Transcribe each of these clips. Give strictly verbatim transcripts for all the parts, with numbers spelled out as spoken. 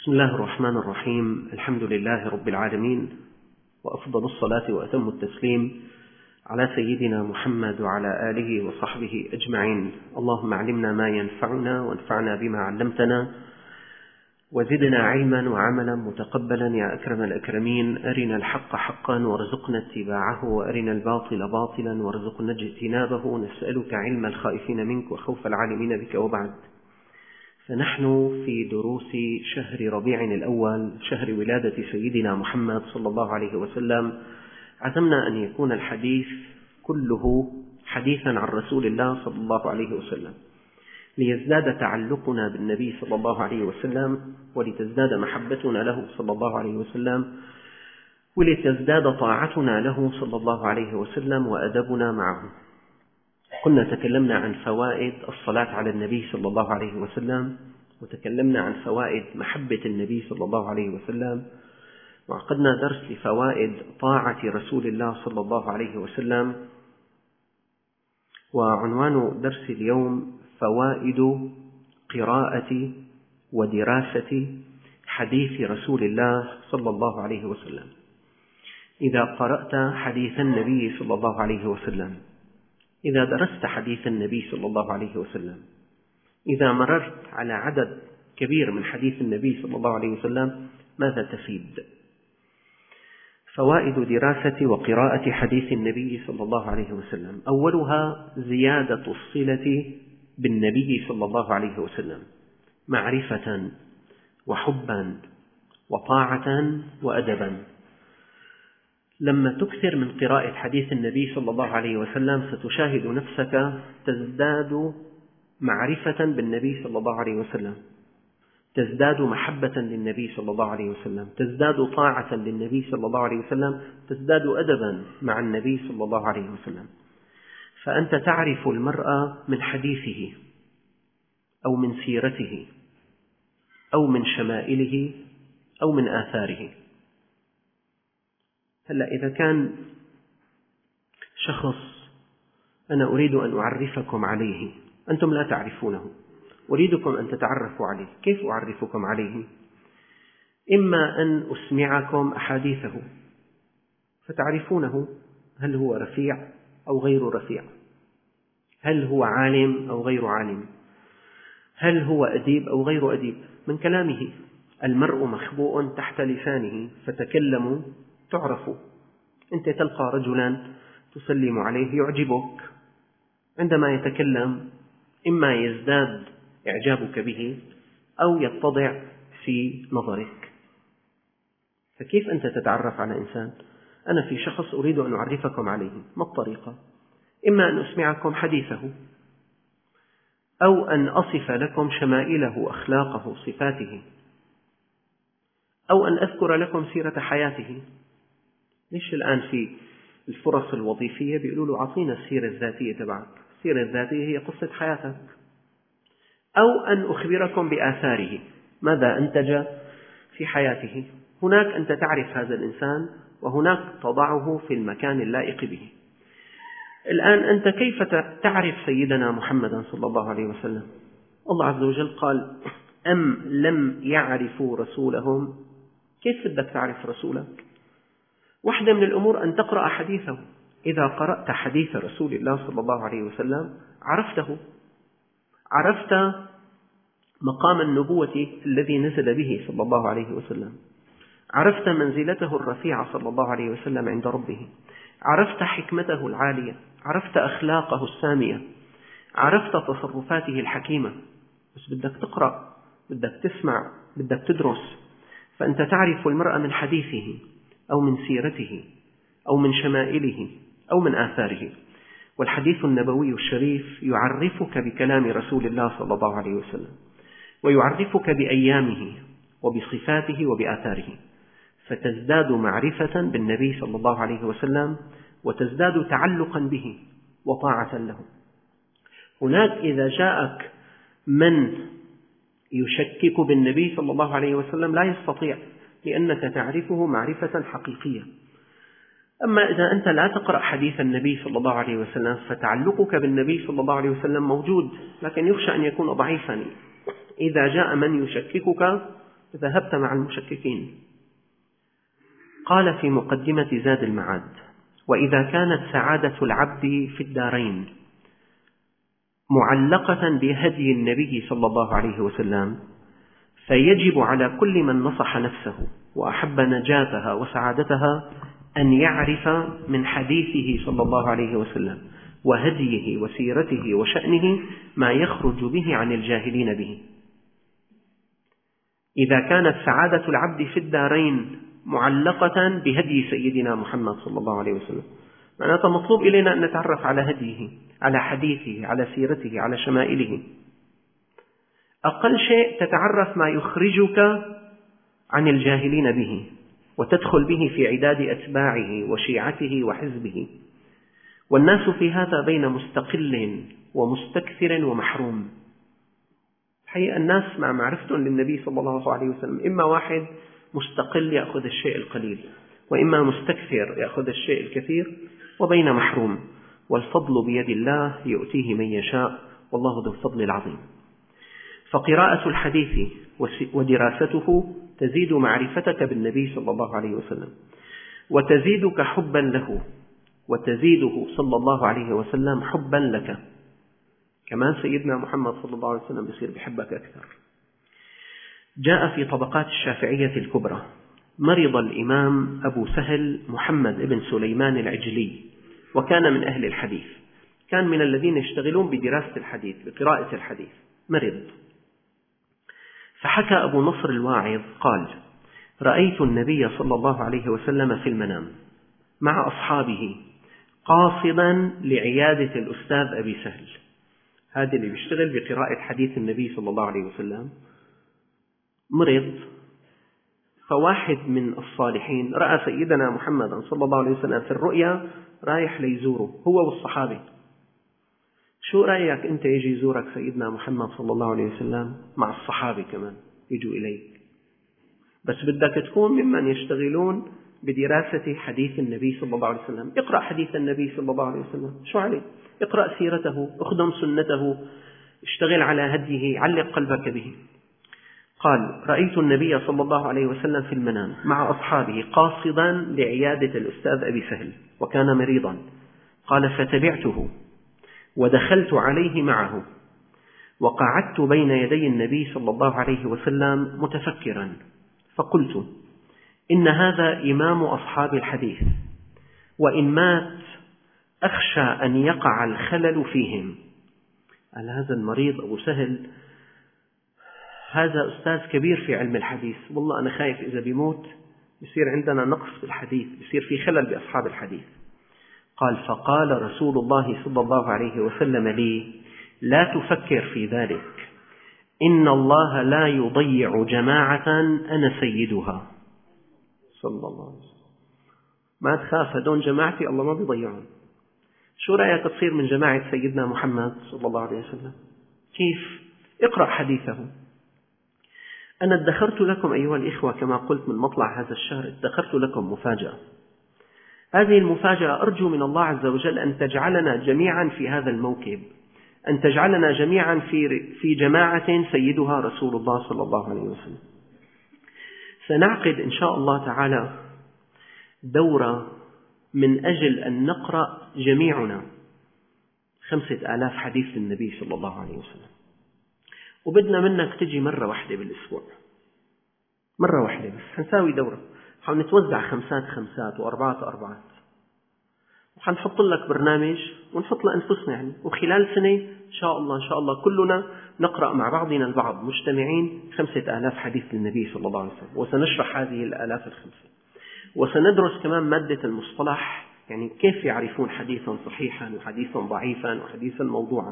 بسم الله الرحمن الرحيم. الحمد لله رب العالمين، وأفضل الصلاة وأتم التسليم على سيدنا محمد وعلى آله وصحبه أجمعين. اللهم علمنا ما ينفعنا وانفعنا بما علمتنا وزدنا علما وعملا متقبلا يا أكرم الأكرمين. أرنا الحق حقا وارزقنا اتباعه، وأرنا الباطل باطلا وارزقنا اجتنابه. نسألك علم الخائفين منك وخوف العالمين بك. وبعد، فنحن في دروس شهر ربيع الأول، شهر ولادة سيدنا محمد صلى الله عليه وسلم. عزمنا أن يكون الحديث كله حديثا عن رسول الله صلى الله عليه وسلم، ليزداد تعلقنا بالنبي صلى الله عليه وسلم، ولتزداد محبتنا له صلى الله عليه وسلم، ولتزداد طاعتنا له صلى الله عليه وسلم وأدبنا معه. كنا تكلمنا عن فوائد الصلاة على النبي صلى الله عليه وسلم، وتكلمنا عن فوائد محبة النبي صلى الله عليه وسلم، وعقدنا درس لفوائد طاعة رسول الله صلى الله عليه وسلم. وعنوان درس اليوم فوائد قراءة ودراسة حديث رسول الله صلى الله عليه وسلم. إذا قرأت حديث النبي صلى الله عليه وسلم، إذا درست حديث النبي صلى الله عليه وسلم، إذا مررت على عدد كبير من حديث النبي صلى الله عليه وسلم، ماذا تفيد؟ فوائد دراسة وقراءة حديث النبي صلى الله عليه وسلم: أولها زيادة الصلة بالنبي صلى الله عليه وسلم معرفة وحبا وطاعة وأدبا. لما تكثر من قراءة حديث النبي صلى الله عليه وسلم ستشاهد نفسك تزداد معرفة بالنبي صلى الله عليه وسلم، تزداد محبة للنبي صلى الله عليه وسلم، تزداد طاعة للنبي صلى الله عليه وسلم، تزداد أدبا مع النبي صلى الله عليه وسلم. فأنت تعرف المرء من حديثه أو من سيرته أو من شمائله أو من آثاره. هلأ إذا كان شخص أنا أريد أن أعرفكم عليه، أنتم لا تعرفونه، أريدكم أن تتعرفوا عليه، كيف أعرفكم عليه؟ إما أن أسمعكم أحاديثه فتعرفونه، هل هو رفيع أو غير رفيع، هل هو عالم أو غير عالم، هل هو أديب أو غير أديب، من كلامه. المرء مخبوء تحت لسانه، فتكلموا تعرفوا. أنت تلقى رجلا تسلم عليه يعجبك، عندما يتكلم إما يزداد إعجابك به أو يتضع في نظرك. فكيف أنت تتعرف على إنسان؟ أنا في شخص أريد أن أعرفكم عليه، ما الطريقة؟ إما أن أسمعكم حديثه، أو أن أصف لكم شمائله، أخلاقه، صفاته، أو أن أذكر لكم سيرة حياته. ليش الآن في الفرص الوظيفية بيقولوا له أعطينا السيرة الذاتية تبعك؟ السيرة الذاتية هي قصة حياتك. أو أن أخبركم بآثاره، ماذا أنتج في حياته. هناك أنت تعرف هذا الإنسان، وهناك تضعه في المكان اللائق به. الآن أنت كيف تعرف سيدنا محمدا صلى الله عليه وسلم؟ الله عز وجل قال: أم لم يعرفوا رسولهم. كيف بدك تعرف رسولك؟ واحدة من الأمور أن تقرأ حديثه. إذا قرأت حديث رسول الله صلى الله عليه وسلم عرفته، عرفت مقام النبوة الذي نزل به صلى الله عليه وسلم، عرفت منزلته الرفيعة صلى الله عليه وسلم عند ربه، عرفت حكمته العالية، عرفت أخلاقه السامية، عرفت تصرفاته الحكيمة. بس بدك تقرأ، بدك تسمع، بدك تدرس. فأنت تعرف المرء من حديثه أو من سيرته أو من شمائله أو من آثاره. والحديث النبوي الشريف يعرفك بكلام رسول الله صلى الله عليه وسلم، ويعرفك بأيامه وبصفاته وبآثاره، فتزداد معرفة بالنبي صلى الله عليه وسلم، وتزداد تعلقا به وطاعة له. هناك إذا جاءك من يشكك بالنبي صلى الله عليه وسلم لا يستطيع، لأنك تعرفه معرفة حقيقية. أما إذا أنت لا تقرأ حديث النبي صلى الله عليه وسلم، فتعلقك بالنبي صلى الله عليه وسلم موجود، لكن يخشى أن يكون ضعيفا. إذا جاء من يشككك ذهبت مع المشككين. قال في مقدمة زاد المعاد: وإذا كانت سعادة العبد في الدارين معلقة بهدي النبي صلى الله عليه وسلم، فيجب على كل من نصح نفسه وأحب نجاتها وسعادتها أن يعرف من حديثه صلى الله عليه وسلم وهديه وسيرته وشأنه ما يخرج به عن الجاهلين به. إذا كانت سعادة العبد في الدارين معلقة بهدي سيدنا محمد صلى الله عليه وسلم، معناته مطلوب إلينا أن نتعرف على هديه، على حديثه، على سيرته، على شمائله. أقل شيء تتعرف ما يخرجك عن الجاهلين به، وتدخل به في عداد أتباعه وشيعته وحزبه. والناس في هذا بين مستقل ومستكثر ومحروم. الحقيقة الناس مع معرفتهم للنبي صلى الله عليه وسلم إما واحد مستقل يأخذ الشيء القليل، وإما مستكثر يأخذ الشيء الكثير، وبين محروم. والفضل بيد الله يؤتيه من يشاء، والله ذو الفضل العظيم. فقراءة الحديث ودراسته تزيد معرفتك بالنبي صلى الله عليه وسلم، وتزيدك حبا له، وتزيده صلى الله عليه وسلم حبا لك. كمان سيدنا محمد صلى الله عليه وسلم بيصير بحبك أكثر. جاء في طبقات الشافعية الكبرى: مرض الإمام أبو سهل محمد بن سليمان العجلي، وكان من أهل الحديث، كان من الذين يشتغلون بدراسة الحديث بقراءة الحديث. مرض، فحكى أبو نصر الواعظ قال: رأيت النبي صلى الله عليه وسلم في المنام مع أصحابه قاصدا لعيادة الأستاذ أبي سهل. هذا اللي بيشتغل بقراءة حديث النبي صلى الله عليه وسلم مرض، فواحد من الصالحين رأى سيدنا محمد صلى الله عليه وسلم في الرؤيا رايح ليزوره هو والصحابة. شو رأيك أنت يجي يزورك سيدنا محمد صلى الله عليه وسلم مع الصحابة كمان يجوا إليك، بس بدك تكون ممن يشتغلون بدراسة حديث النبي صلى الله عليه وسلم. اقرأ حديث النبي صلى الله عليه وسلم، شو عليه؟ اقرأ سيرته، اخدم سنته، اشتغل على هديه، علق قلبك به. قال: رأيت النبي صلى الله عليه وسلم في المنام مع أصحابه قاصدا لعيادة الأستاذ أبي سهل، وكان مريضا. قال: فتبعته ودخلت عليه معه، وقعدت بين يدي النبي صلى الله عليه وسلم متفكرا، فقلت: إن هذا إمام أصحاب الحديث، وإن مات أخشى أن يقع الخلل فيهم. قال: هذا المريض أبو سهل هذا أستاذ كبير في علم الحديث، والله أنا خايف إذا بيموت بيصير عندنا نقص في الحديث، بيصير في خلل بأصحاب الحديث. قال: فقال رسول الله صلى الله عليه وسلم لي: لا تفكر في ذلك، إن الله لا يضيع جماعة أنا سيدها. صلى الله عليه وسلم. ما تخاف، هدول جماعتي الله ما بيضيعون. شو رأيك تصير من جماعة سيدنا محمد صلى الله عليه وسلم؟ كيف؟ اقرأ حديثه. أنا ادخرت لكم أيها الإخوة كما قلت من مطلع هذا الشهر، ادخرت لكم مفاجأة. هذه المفاجأة أرجو من الله عز وجل أن تجعلنا جميعا في هذا الموكب، أن تجعلنا جميعا في في جماعة سيدها رسول الله صلى الله عليه وسلم. سنعقد إن شاء الله تعالى دورة من أجل أن نقرأ جميعنا خمسة آلاف حديث للنبي صلى الله عليه وسلم، وبدنا منك تجي مرة واحدة بالأسبوع، مرة واحدة بس. حنساوي دورة، حنتوزع خمسات خمسات وأربعات أربعات، وحنحط لك برنامج ونحط لأنفسنا يعني، وخلال سنة إن شاء الله إن شاء الله كلنا نقرأ مع بعضنا البعض مجتمعين خمسة آلاف حديث للنبي صلى الله عليه وسلم، وسنشرح هذه الآلاف الخمسة، وسندرس كمان مادة المصطلح، يعني كيف يعرفون حديثا صحيحا وحديثا ضعيفا وحديثا موضوعا،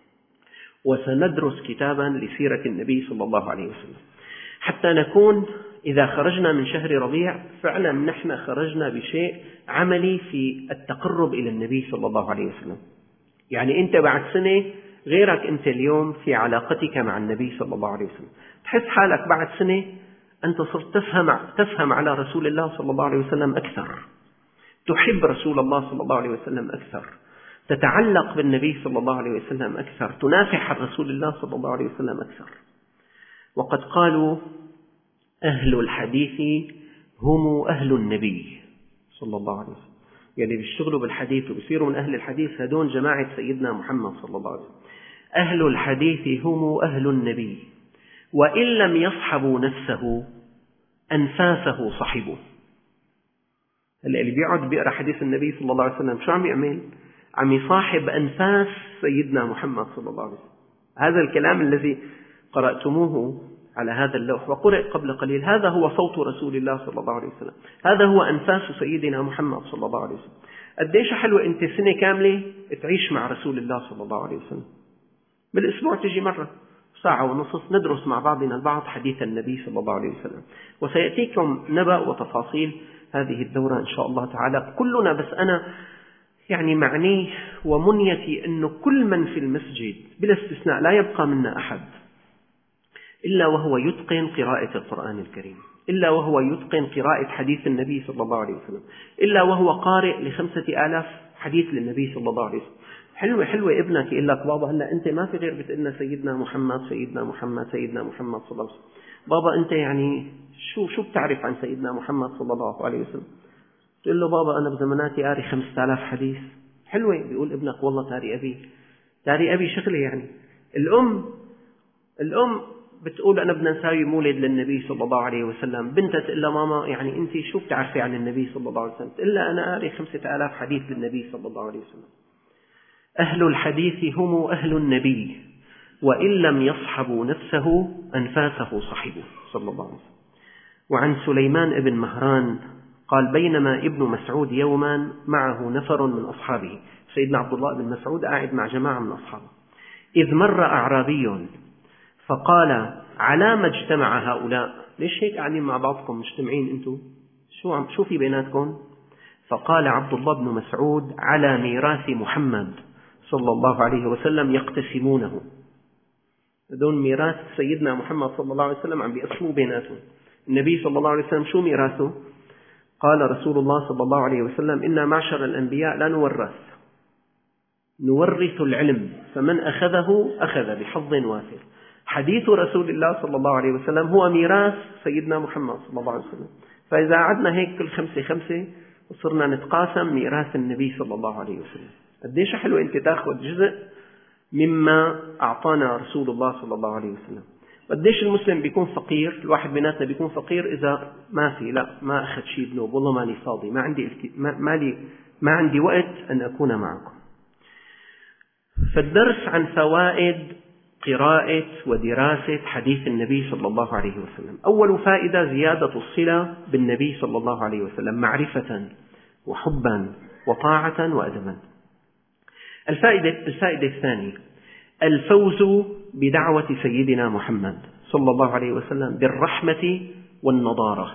وسندرس كتابا لسيرة النبي صلى الله عليه وسلم، حتى نكون إذا خرجنا من شهر ربيع فعلا نحن خرجنا بشيء عملي في التقرب إلى النبي صلى الله عليه وسلم. يعني أنت بعد سنة غيرك أنت اليوم في علاقتك مع النبي صلى الله عليه وسلم، تحس حالك بعد سنة أنت صرت تفهم, تفهم على رسول الله صلى الله عليه وسلم أكثر، تحب رسول الله صلى الله عليه وسلم أكثر، تتعلق بالنبي صلى الله عليه وسلم أكثر، تنافح عن رسول الله صلى الله عليه وسلم أكثر. وقد قالوا أهل الحديث هم أهل النبي صلى الله عليه وسلم. يعني بيشتغلوا بالحديث وبيصيروا من أهل الحديث هدون جماعة سيدنا محمد صلى الله عليه وسلم. أهل الحديث هم أهل النبي، وإن لم يصحبوا نفسه أنفاسه صحبوا. هلا اللي بيقعد بيقرأ حديث النبي صلى الله عليه وسلم شو عم يعمل؟ عم يصاحب أنفاس سيدنا محمد صلى الله عليه وسلم. هذا الكلام الذي قرأتموه على هذا اللوح وقرأ قبل قليل، هذا هو صوت رسول الله صلى الله عليه وسلم، هذا هو أنفاس سيدنا محمد صلى الله عليه وسلم. قديش حلوة أنت سنة كاملة تعيش مع رسول الله صلى الله عليه وسلم، بالأسبوع تجي مرة ساعة ونصف ندرس مع بعضنا البعض حديث النبي صلى الله عليه وسلم. وسيأتيكم نبأ وتفاصيل هذه الدورة إن شاء الله تعالى كلنا. بس أنا يعني معني ومنيتي أنه كل من في المسجد بلا استثناء لا يبقى منا أحد إلا وهو يتقن قراءة القرآن الكريم، إلا وهو يتقن قراءة حديث النبي صلى الله عليه وسلم، إلا وهو قارئ لخمسة آلاف حديث للنبي صلى الله عليه وسلم. حلوة حلوة ابنك يقول لك بابا هلا أنت ما في غير بتقلنا سيدنا محمد سيدنا محمد سيدنا محمد صلى الله عليه وسلم. بابا أنت يعني شو شو بتعرف عن سيدنا محمد صلى الله عليه وسلم؟ تقول له بابا أنا بزماناتي قاري خمسة آلاف حديث. حلوة. بيقول ابنك والله تاري أبي تاري أبي شغلة. يعني الأم الأم بتقول أنا بدنا نساوي مولد للنبي صلى الله عليه وسلم، بنتها تقول لها ماما يعني أنت شو بتعرفي عن النبي صلى الله عليه وسلم؟ تقول لها أنا قاري خمسة آلاف حديث للنبي صلى الله عليه وسلم. أهل الحديث هم أهل النبي، وإن لم يصحبوا نفسه أنفاسه صحبوا صلى الله عليه وسلم. وعن سليمان بن مهران قال بينما ابن مسعود يوما معه نفر من أصحابه، سيدنا عبد الله بن مسعود قاعد مع جماعة من أصحابه، إذ مر أعرابي فقال على ما اجتمع هؤلاء؟ ليش هيك قاعدين مع بعضكم مجتمعين أنتم؟ شو عم شو في بيناتكم؟ فقال عبد الله بن مسعود على ميراث محمد صلى الله عليه وسلم يقتسمونه. هذول ميراث سيدنا محمد صلى الله عليه وسلم عم بيقسموا بيناتهم. النبي صلى الله عليه وسلم شو ميراثه؟ قال رسول الله صلى الله عليه وسلم إنا معشر الأنبياء لا نورث، نورث العلم، فمن أخذه أخذ بحظ وافر. حديث رسول الله صلى الله عليه وسلم هو ميراث سيدنا محمد صلى الله عليه وسلم. فإذا عدنا هيك كل خمسة خمسة وصرنا نتقاسم ميراث النبي صلى الله عليه وسلم. قديش حلو أنت تأخذ جزء مما أعطانا رسول الله صلى الله عليه وسلم. قديش المسلم بيكون فقير، الواحد بيناتنا بيكون فقير إذا ما في لا ما أخذ شيء بنوب، والله مالي فاضي، ما عندي ما مالي ما عندي وقت أن أكون معكم. فالدرس عن فوائد قراءة ودراسة حديث النبي صلى الله عليه وسلم. أول فائدة زيادة الصلة بالنبي صلى الله عليه وسلم معرفة وحبا وطاعة وأدبا. الفائدة الفائدة الثانية الفوز بدعوة سيدنا محمد صلى الله عليه وسلم بالرحمة والنضارة.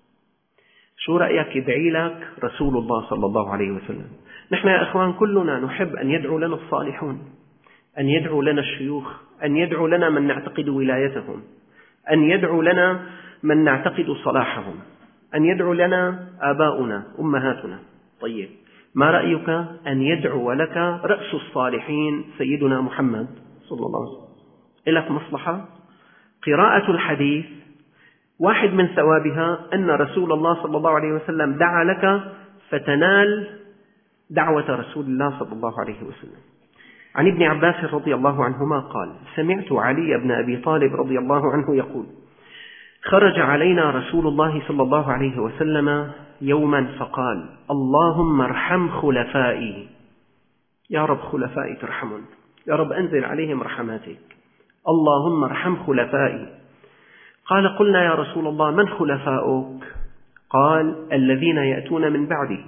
شو رأيك يدعي لك رسول الله صلى الله عليه وسلم؟ نحن يا إخوان كلنا نحب أن يدعو لنا الصالحون، أن يدعو لنا الشيوخ، أن يدعو لنا من نعتقد ولايتهم، أن يدعو لنا من نعتقد صلاحهم، أن يدعو لنا آباؤنا أمهاتنا. طيب ما رأيك أن يدعو لك رأس الصالحين سيدنا محمد صلى الله عليه وسلم؟ إلك مصلحة؟ قراءة الحديث واحد من ثوابها أن رسول الله صلى الله عليه وسلم دعا لك فتنال دعوة رسول الله صلى الله عليه وسلم. عن ابن عباس رضي الله عنهما قال سمعت علي بن أبي طالب رضي الله عنه يقول خرج علينا رسول الله صلى الله عليه وسلم يوما فقال اللهم ارحم خلفائي. يا رب خلفائي ترحمون، يا رب أنزل عليهم رحماتك، اللهم ارحم خلفائي. قال قلنا يا رسول الله من خلفاؤك؟ قال الذين يأتون من بعدي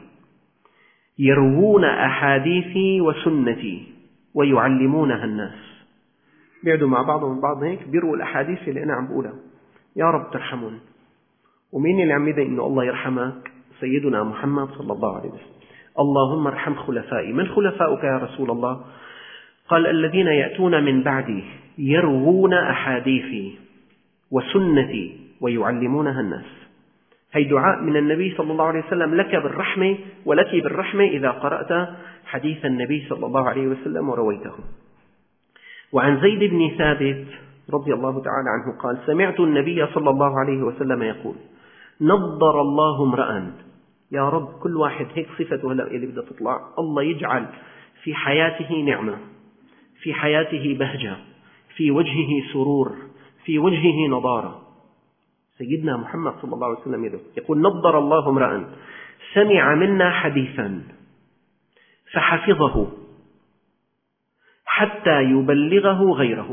يروون أحاديثي وسنتي ويعلمونها الناس. بيعدوا مع بعضهم بعض هيك بيروا الأحاديث اللي أنا عم بقولها. يا رب ترحمون. ومين اللي عم يدعي إنه الله يرحمك؟ سيدنا محمد صلى الله عليه وسلم. اللهم ارحم خلفائي. من خلفاؤك يا رسول الله؟ قال الذين يأتون من بعدي يروون أحاديثي وسنتي ويعلمونها الناس. هي دعاء من النبي صلى الله عليه وسلم لك بالرحمة ولك بالرحمة إذا قرأت حديث النبي صلى الله عليه وسلم ورويته. وعن زيد بن ثابت رضي الله تعالى عنه قال: سمعت النبي صلى الله عليه وسلم يقول: نضر الله امرأ. يا رب كل واحد هيك صفته هلا اللي بدها تطلع، الله يجعل في حياته نعمة، في حياته بهجة، في وجهه سرور، في وجهه نضارة. سيدنا محمد صلى الله عليه وسلم يقول: نضر الله امرأ سمع منا حديثا فحفظه حتى يبلغه غيره.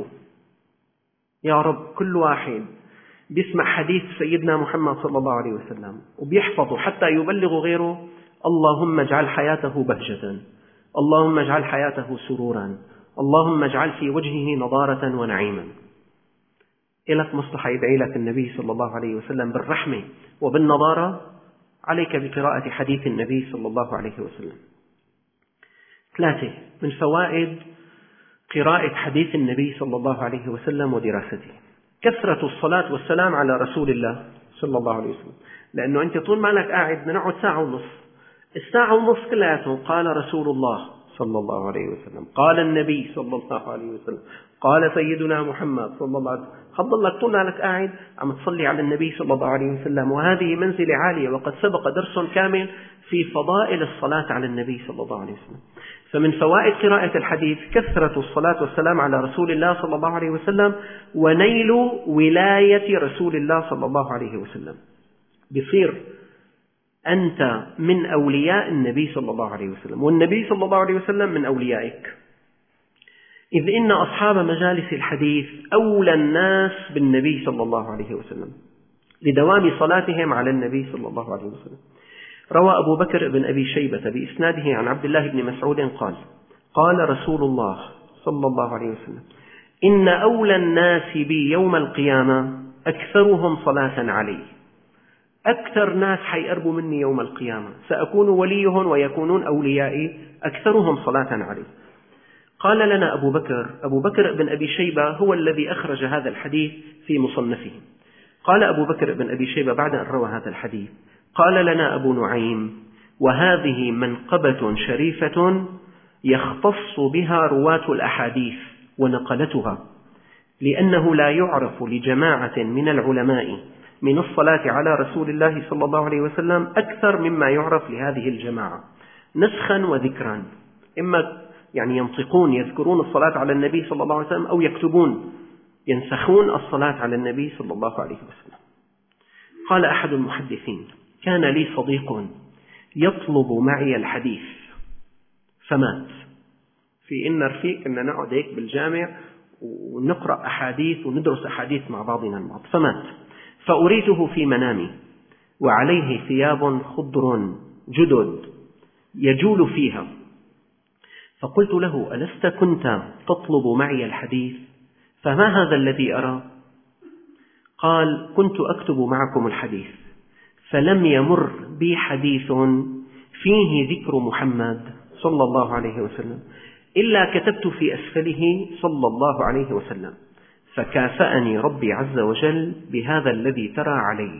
يا رب كل واحد بيسمع حديث سيدنا محمد صلى الله عليه وسلم وبيحفظه حتى يبلغ غيره، اللهم اجعل حياته بهجة، اللهم اجعل حياته سرورا، اللهم اجعل في وجهه نضارة ونعيما. إلك مصلحة يدعي لك النبي صلى الله عليه وسلم بالرحمة وبالنضارة، عليك بقراءة حديث النبي صلى الله عليه وسلم. ثلاثة من فوائد قراءة حديث النبي صلى الله عليه وسلم ودراسته: كثرة الصلاة والسلام على رسول الله صلى الله عليه وسلم. لأنه أنت طول ما لك قاعد بدنا نقعد ساعة ونص، الساعة ونص كلها قال رسول الله صلى الله عليه وسلم، قال النبي صلى الله عليه وسلم، قال سيدنا محمد صلى الله عليه وسلم. خضل لك طول ما لك قاعد عم تصلي على النبي صلى الله عليه وسلم، وهذه منزلة عالية، وقد سبق درس كامل في فضائل الصلاة على النبي صلى الله عليه وسلم. فمن فوائد قراءة الحديث كثرة الصلاة والسلام على رسول الله صلى الله عليه وسلم، ونيل ولاية رسول الله صلى الله عليه وسلم. بصير أنت من أولياء النبي صلى الله عليه وسلم، والنبي صلى الله عليه وسلم من أوليائك، إذ إن أصحاب مجالس الحديث أولى الناس بالنبي صلى الله عليه وسلم لدوام صلاتهم على النبي صلى الله عليه وسلم. روى أبو بكر بن أبي شيبة بإسناده عن عبد الله بن مسعود قال: قال رسول الله صلى الله عليه وسلم: إن أولى الناس بي يوم القيامة أكثرهم صلاة علي. أكثر ناس حيقربوا مني يوم القيامة سأكون وليهم ويكونون أوليائي أكثرهم صلاة علي. قال لنا أبو بكر أبو بكر بن أبي شيبة هو الذي أخرج هذا الحديث في مصنفه. قال أبو بكر بن أبي شيبة بعد أن روى هذا الحديث: قال لنا أبو نعيم: وهذه منقبة شريفة يختص بها رواة الأحاديث ونقلتها، لأنه لا يعرف لجماعة من العلماء من الصلاة على رسول الله صلى الله عليه وسلم أكثر مما يعرف لهذه الجماعة نسخا وذكرا. إما يعني ينطقون يذكرون الصلاة على النبي صلى الله عليه وسلم، أو يكتبون ينسخون الصلاة على النبي صلى الله عليه وسلم. قال أحد المحدثين: كان لي صديق يطلب معي الحديث فمات. في إن رفيق إن نقعد هيك بالجامع ونقرأ أحاديث وندرس أحاديث مع بعضنا البعض، فمات. فأريته في منامي وعليه ثياب خضر جدد يجول فيها، فقلت له: ألست كنت تطلب معي الحديث؟ فما هذا الذي أرى؟ قال: كنت أكتب معكم الحديث، فلم يمر بي حديث فيه ذكر محمد صلى الله عليه وسلم إلا كتبت في أسفله صلى الله عليه وسلم، فكافأني ربي عز وجل بهذا الذي ترى عليه.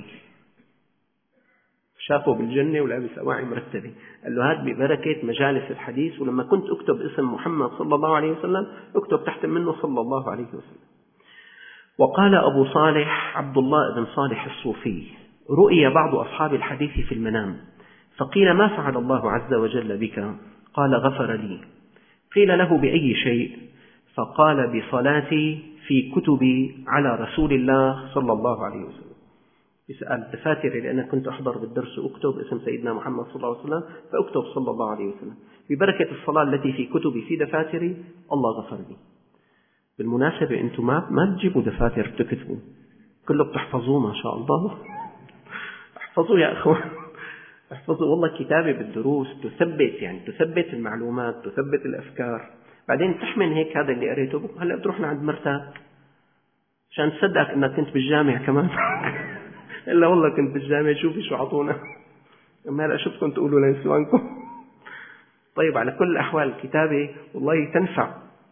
شافه بالجنة ولابس أواعي مرتبة، قال له: هذا ببركة مجالس الحديث، ولما كنت أكتب اسم محمد صلى الله عليه وسلم أكتب تحت منه صلى الله عليه وسلم. وقال أبو صالح عبد الله بن صالح الصوفي: رؤي بعض أصحاب الحديث في المنام، فقيل: ما فعل الله عز وجل بك؟ قال: غفر لي. قيل له: بأي شيء؟ فقال: بصلاتي في كتبي على رسول الله صلى الله عليه وسلم. يسأل دفاتري، لأن كنت أحضر بالدرس وأكتب اسم سيدنا محمد صلى الله عليه وسلم، فأكتب صلى الله عليه وسلم. ببركة الصلاة التي في كتبي في دفاتري الله غفر لي. بالمناسبة أنتم ما ما تجيبوا دفاتر بتكتبوا، كله بتحفظوه ما شاء الله. احفظوا يا أخوان، احفظوا. والله كتابة بالدروس تثبت، يعني تثبت المعلومات، تثبت الأفكار. بعدين تحمل هيك هذا اللي قريته، هلأ بتروح لعند مرتك عشان تصدقك أنك كنت بالجامع كمان. إلا والله كنت بالجامع، شوفي شو عطونا، أما هلأ شو بدكم تقولوا لنسوانكم؟ طيب، على كل الأحوال الكتابة والله تنفع.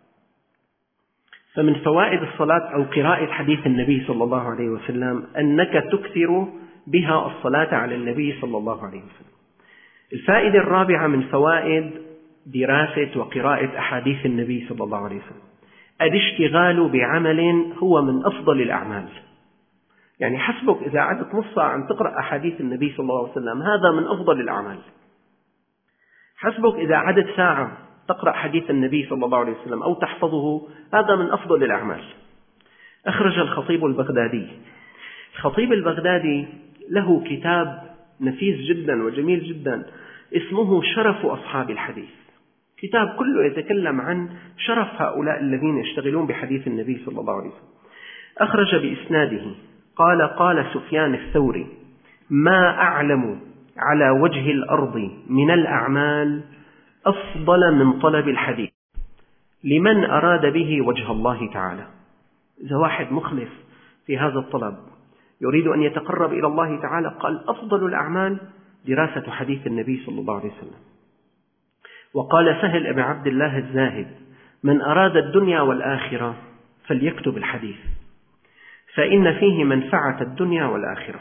فمن فوائد الصلاة أو قراءة حديث النبي صلى الله عليه وسلم أنك تكثر بها الصلاة على النبي صلى الله عليه وسلم. الفائدة الرابعة من فوائد دراسة وقراءة أحاديث النبي صلى الله عليه وسلم الاشتغال بعمل هو من أفضل الأعمال. يعني حسبك إذا قعدت نص ساعة عم تقرأ أحاديث النبي صلى الله عليه وسلم، هذا من أفضل الأعمال. حسبك إذا قعدت ساعة تقرأ حديث النبي صلى الله عليه وسلم أو تحفظه، هذا من أفضل الأعمال. أخرج الخطيب البغدادي. الخطيب البغدادي له كتاب نفيس جدا وجميل جدا اسمه شرف أصحاب الحديث. كتاب كله يتكلم عن شرف هؤلاء الذين يشتغلون بحديث النبي صلى الله عليه وسلم. أخرج بإسناده قال قال سفيان الثوري: ما أعلم على وجه الأرض من الأعمال أفضل من طلب الحديث لمن أراد به وجه الله تعالى. إذا واحد مخلص في هذا الطلب يريد أن يتقرب إلى الله تعالى، قال أفضل الأعمال دراسة حديث النبي صلى الله عليه وسلم. وقال سهل بن عبد الله الزاهد: من أراد الدنيا والآخرة فليكتب الحديث، فإن فيه منفعة الدنيا والآخرة.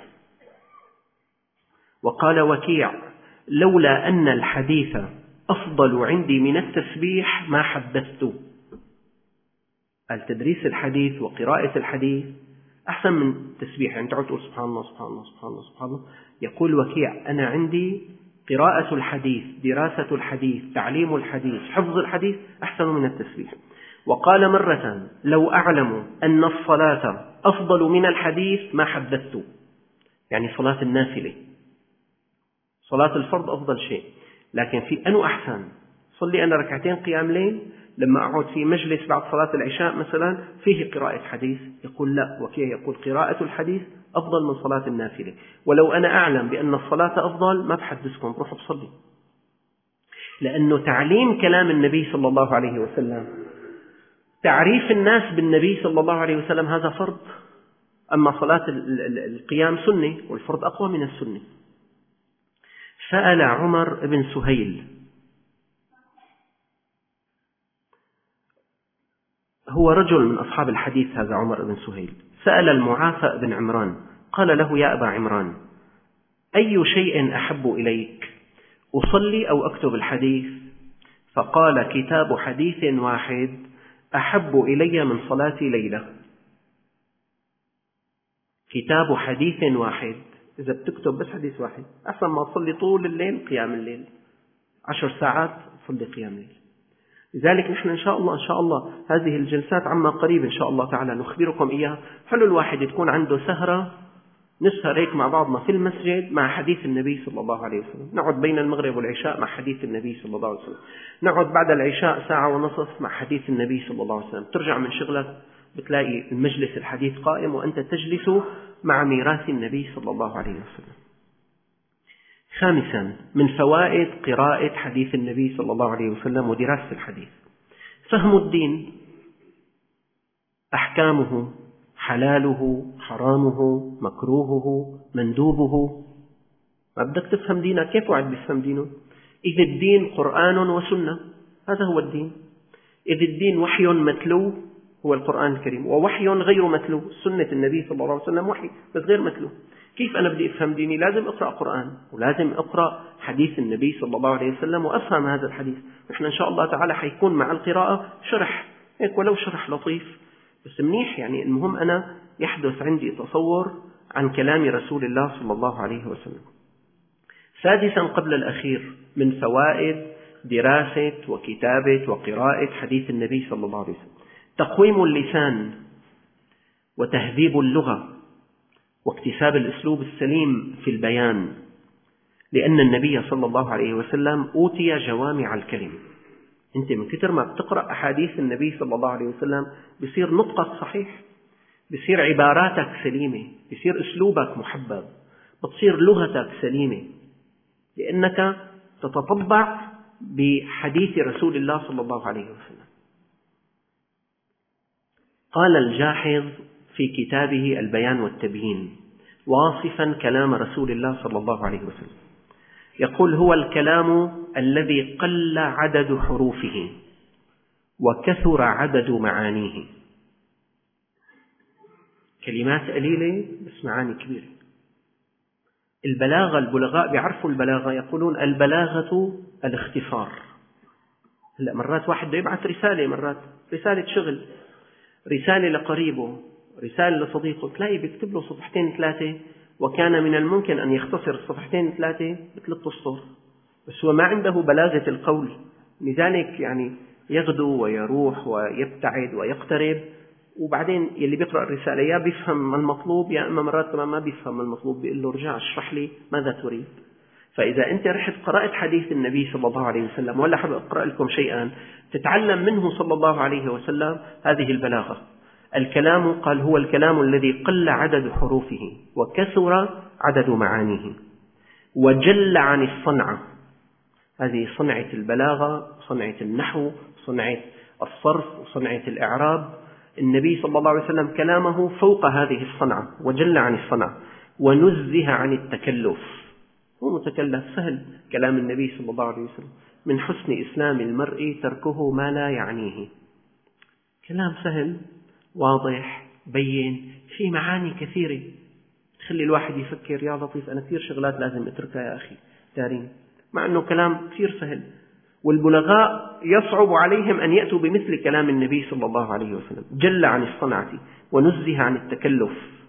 وقال وكيع: لولا أن الحديث أفضل عندي من التسبيح ما حدثت. التدريس الحديث وقراءة الحديث أحسن من التسبيح. يعني تعود تقول سبحان الله سبحان الله سبحان الله سبحان الله. يقول وكيع: أنا عندي قراءة الحديث، دراسة الحديث، تعليم الحديث، حفظ الحديث أحسن من التسبيح. وقال مرة: لو أعلم أن الصلاة أفضل من الحديث ما حدثت. يعني صلاة النافلة، صلاة الفرض أفضل شيء، لكن في أنه أحسن صلي أنا ركعتين قيام ليل لما أقعد في مجلس بعد صلاة العشاء مثلا فيه قراءة حديث. يقول لا، وكيع يقول قراءة الحديث أفضل من صلاة النافلة. ولو أنا أعلم بأن الصلاة أفضل ما بحدثكم، بروحوا بصلي. لأنه تعليم كلام النبي صلى الله عليه وسلم، تعريف الناس بالنبي صلى الله عليه وسلم، هذا فرض. أما صلاة القيام سنة، والفرض أقوى من السنة. سأل عمر بن سهيل، هو رجل من أصحاب الحديث هذا عمر بن سهيل، سأل المعافى بن عمران قال له: يا أبا عمران، أي شيء أحب إليك، أصلي أو أكتب الحديث؟ فقال: كتاب حديث واحد أحب إلي من صلاتي ليلة. كتاب حديث واحد، إذا بتكتب بس حديث واحد أحسن ما تصلي طول الليل قيام الليل، عشر ساعات تصلي قيام الليل. لذلك نحن إن شاء الله إن شاء الله هذه الجلسات عما قريب إن شاء الله تعالى نخبركم إياها. حلو الواحد تكون عنده سهرة، نسهر هيك مع بعضنا في المسجد مع حديث النبي صلى الله عليه وسلم. نقعد بين المغرب والعشاء مع حديث النبي صلى الله عليه وسلم. نقعد بعد العشاء ساعة ونصف مع حديث النبي صلى الله عليه وسلم. ترجع من شغلك بتلاقي المجلس الحديث قائم وأنت تجلس مع ميراث النبي صلى الله عليه وسلم. خامسا، من فوائد قراءة حديث النبي صلى الله عليه وسلم ودراسة الحديث: فهم الدين، أحكامه، حلاله، حرامه، مكروهه، مندوبه. ما بدك تفهم دينك، كيف واحد بيفهم دينه؟ إذ الدين قرآن وسنة، هذا هو الدين. إذ الدين وحي متلو هو القرآن الكريم، ووحي غير متلو سنة النبي صلى الله عليه وسلم، وحي بس غير متلو. كيف أنا بدي أفهم ديني؟ لازم أقرأ قرآن ولازم أقرأ حديث النبي صلى الله عليه وسلم وأفهم هذا الحديث. نحن إن شاء الله تعالى حيكون مع القراءة شرح هيك ولو شرح لطيف بس منيح. يعني المهم أنا يحدث عندي تصور عن كلام رسول الله صلى الله عليه وسلم. سادسا قبل الأخير، من فوائد دراسة وكتابة وقراءة حديث النبي صلى الله عليه وسلم: تقويم اللسان وتهذيب اللغة واكتساب الأسلوب السليم في البيان، لأن النبي صلى الله عليه وسلم أوتي جوامع الكلم. أنت من كثر ما بتقرأ أحاديث النبي صلى الله عليه وسلم بصير نطقك صحيح، بصير عباراتك سليمة، بصير أسلوبك محبب، بتصير لغتك سليمة، لأنك تتطبع بحديث رسول الله صلى الله عليه وسلم. قال الجاحظ في كتابه البيان والتبيين واصفا كلام رسول الله صلى الله عليه وسلم، يقول: هو الكلام الذي قل عدد حروفه وكثر عدد معانيه. كلمات قليلة بس معاني كبيرة. البلاغة، البلغاء بيعرفوا البلاغة، يقولون البلاغة الاختصار. هلا مرات واحد بده يبعث رسالة، مرات رسالة شغل، رسالة لقريبه، رسالة لصديقه، تلاقي بيكتب له صفحتين ثلاثة، وكان من الممكن أن يختصر الصفحتين ثلاثة بثلاث أسطر، بس هو ما عنده بلاغة القول، لذلك يعني يغدو ويروح ويبتعد ويقترب، وبعدين يلي بيقرأ الرسالة يا بيفهم ما المطلوب، يا إما مرات كمان ما بيفهم المطلوب، بيقول له رجع اشرح لي ماذا تريد. فإذا أنت رحت قرأت حديث النبي صلى الله عليه وسلم، ولا حاب أقرأ لكم شيئا تتعلم منه صلى الله عليه وسلم هذه البلاغة. الكلام قال هو الكلام الذي قل عدد حروفه وكثر عدد معانيه وجل عن الصنعة. هذه صنعة البلاغة، صنعة النحو، صنعة الصرف، وصنعة الإعراب. النبي صلى الله عليه وسلم كلامه فوق هذه الصنعة وجل عن الصنعة، ونزه عن التكلف. هو متكلف، سهل كلام النبي صلى الله عليه وسلم. من حسن إسلام المرء تركه ما لا يعنيه. كلام سهل واضح بين، في معاني كثيرة تخلي الواحد يفكر يا لطيف أنا كثير شغلات لازم أتركها يا أخي دارين، مع أنه كلام كثير سهل. والبلغاء يصعب عليهم أن يأتوا بمثل كلام النبي صلى الله عليه وسلم. جل عن الصنعة ونزه عن التكلف.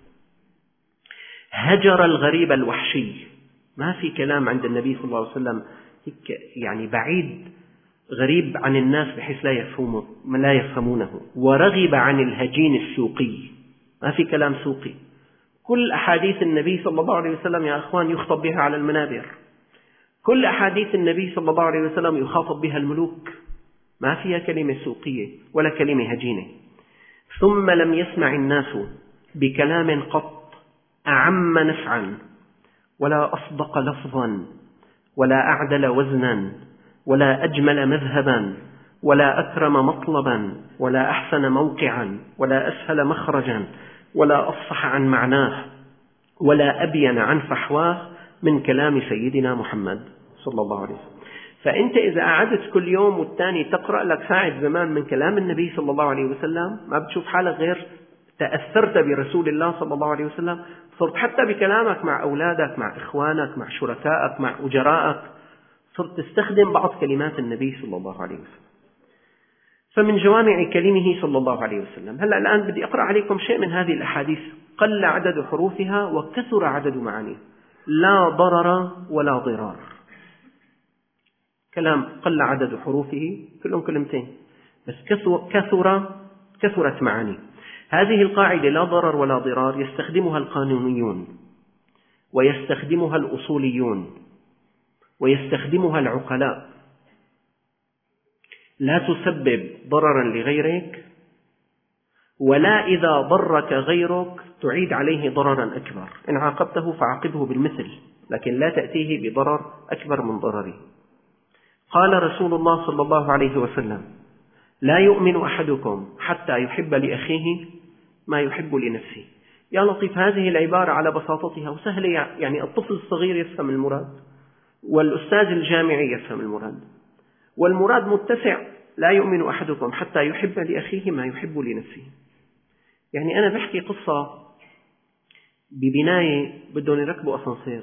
هجر الغريب الوحشي، ما في كلام عند النبي صلى الله عليه وسلم يعني بعيد غريب عن الناس بحيث لا يفهمون لا يفهمونه. ورغب عن الهجين السوقي، ما في كلام سوقي. كل أحاديث النبي صلى الله عليه وسلم يا أخوان يخطب بها على المنابر، كل أحاديث النبي صلى الله عليه وسلم يخاطب بها الملوك، ما فيها كلمة سوقية ولا كلمة هجينة. ثم لم يسمع الناس بكلام قط أعم نفعا ولا أصدق لفظا ولا أعدل وزنا ولا أجمل مذهبا ولا أكرم مطلبا ولا أحسن موقعا ولا أسهل مخرجا ولا أفصح عن معناه ولا أبين عن فحواه من كلام سيدنا محمد صلى الله عليه وسلم. فأنت إذا قعدت كل يوم والتاني تقرأ لك ساعة زمان من كلام النبي صلى الله عليه وسلم، ما بتشوف حالك غير تأثرت برسول الله صلى الله عليه وسلم. صرت حتى بكلامك مع أولادك، مع إخوانك، مع شركائك، مع أجرائك، صرت تستخدم بعض كلمات النبي صلى الله عليه وسلم. فمن جوامع كلمه صلى الله عليه وسلم. هلأ الآن بدي أقرأ عليكم شيء من هذه الأحاديث قل عدد حروفها وكثر عدد معانيها. لا ضرر ولا ضرار، كلام قل عدد حروفه كلهم كلمتين، بس كثر كثر كثرت معانيه. هذه القاعدة لا ضرر ولا ضرار يستخدمها القانونيون ويستخدمها الأصوليون ويستخدمها العقلاء. لا تسبب ضررا لغيرك، ولا إذا ضرك غيرك تعيد عليه ضررا أكبر. إن عاقبته فعاقبه بالمثل، لكن لا تأتيه بضرر أكبر من ضرره. قال رسول الله صلى الله عليه وسلم: لا يؤمن أحدكم حتى يحب لأخيه ما يحب لنفسه. يا لطيف، هذه العبارة على بساطتها وسهلة، يعني الطفل الصغير يفهم المراد، والأستاذ الجامعي يفهم المراد، والمراد متسع. لا يؤمن أحدكم حتى يحب لأخيه ما يحب لنفسه. يعني أنا بحكي قصة ببناية بدهم يركبوا أسانسير،